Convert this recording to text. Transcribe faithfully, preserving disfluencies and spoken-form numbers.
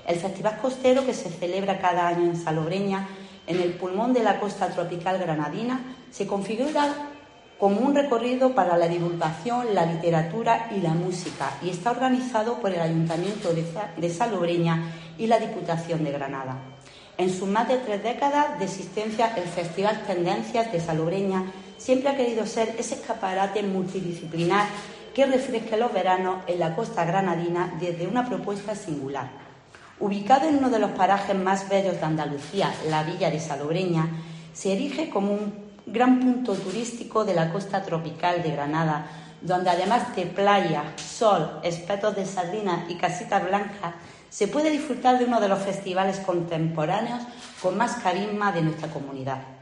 El Festival Costero, que se celebra cada año en Salobreña, en el pulmón de la costa tropical granadina, se configura como un recorrido para la divulgación, la literatura y la música, y está organizado por el Ayuntamiento de Salobreña y la Diputación de Granada. En sus más de tres décadas de existencia, el Festival Tendencias de Salobreña siempre ha querido ser ese escaparate multidisciplinar que refresque los veranos en la costa granadina desde una propuesta singular. Ubicado en uno de los parajes más bellos de Andalucía, la Villa de Salobreña, se erige como un gran punto turístico de la costa tropical de Granada, donde además de playa, sol, espetos de sardinas y casitas blancas, se puede disfrutar de uno de los festivales contemporáneos con más carisma de nuestra comunidad.